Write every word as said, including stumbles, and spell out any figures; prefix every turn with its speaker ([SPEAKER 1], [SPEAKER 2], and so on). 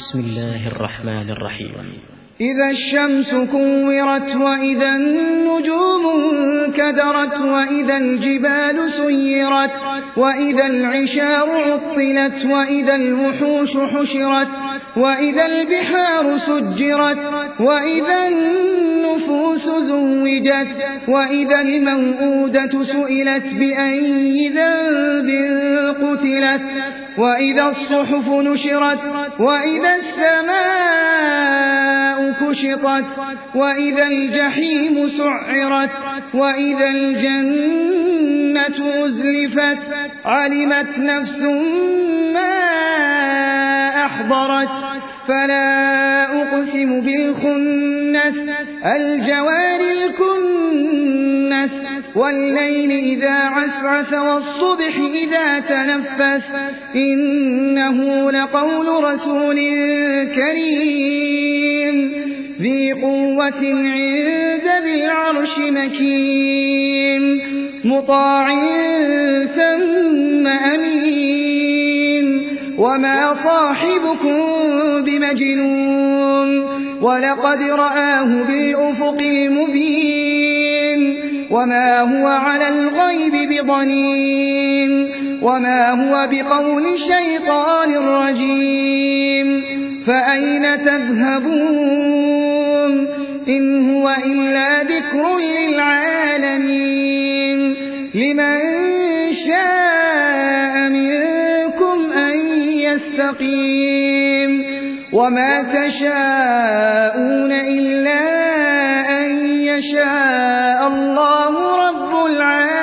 [SPEAKER 1] بسم الله الرحمن الرحيم.
[SPEAKER 2] إذا الشمس كورت وإذا النجوم انكدرت وإذا الجبال سيرت وإذا العشار عطلت وإذا الوحوش حشرت وإذا البحار سجرت وإذا النفوس زوجت وإذا الموءودة سئلت بأي ذنب قتلت وإذا الصحف نشرت وإذا السماء كشطت وإذا الجحيم سعرت وإذا الجنة أزلفت علمت نفس ما أحضرت فلا أقسم بالخنس الجوار الكنس والليل إذا عسعس والصبح إذا تنفس إنه لقول رسول كريم ذي قوة عند ذي العرش مكين مطاع ثم أمين وما صاحبكم بمجنون ولقد رآه بالأفق المبين وما هو على الغيب بضنين وما هو بقول شيطان رجيم فأين تذهبون إن هو إلا ذكر للعالمين لمن شاء منكم أن يستقيم وما تشاءون إلا أن يشاء الله رب العالمين.